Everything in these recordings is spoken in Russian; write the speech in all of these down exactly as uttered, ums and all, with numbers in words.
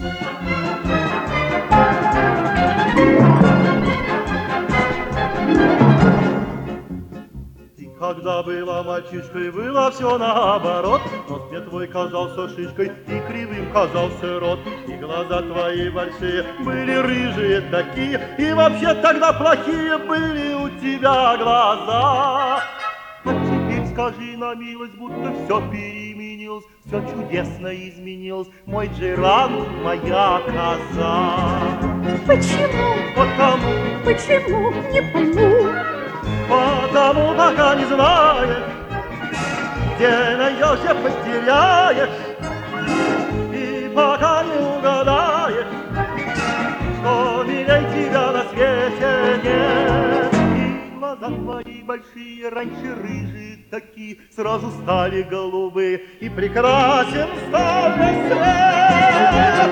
Когда была мальчишкой, было все наоборот. Нос мне твой казался шишкой, и кривым казался рот. И глаза твои большие были рыжие такие, и вообще тогда плохие были у тебя глаза. А теперь скажи на милость, будто все переменилось, все чудесно изменилось, мой Джейран, моя коза. Почему? Потому. Почему? Не пойму. Потому пока не знаешь, где найдешь, потеряешь, и пока не угадаешь, что милей тебя на свете нет. И глаза твои большие, раньше рыжие такие, сразу стали голубые, и прекрасен стал свет.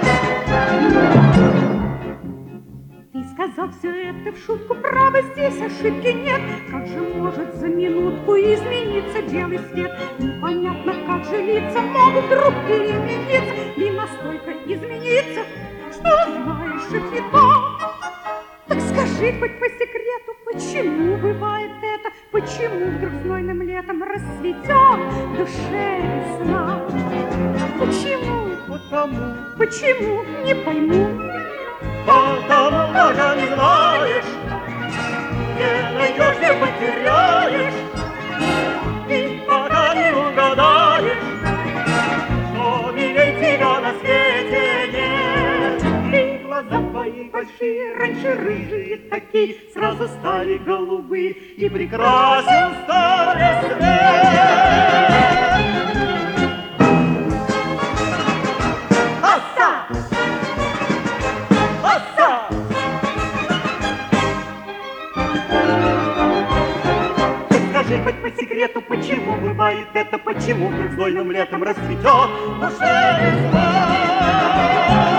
Ты сказал все это в шутку, право, здесь ошибки нет. Как же может за минутку измениться белый свет? Непонятно, как же лица могут вдруг перемениться и настолько измениться, что знаешь их едва. Так скажи хоть по секрету, почему бывает это? Почему вдруг знойным летом расцветет в душе весна? Почему? Потому. Почему? Не пойму. Потому пока не знаешь, где найдешь, не потеряешь, и пока не угадаешь, что милей тебя на свете нет. И глаза твои большие, раньше рыжие такие, сразу стали голубые, и прекрасен стали свет. Скажи хоть по секрету, почему бывает это, почему вдруг знойным летом расцветет в душе весна?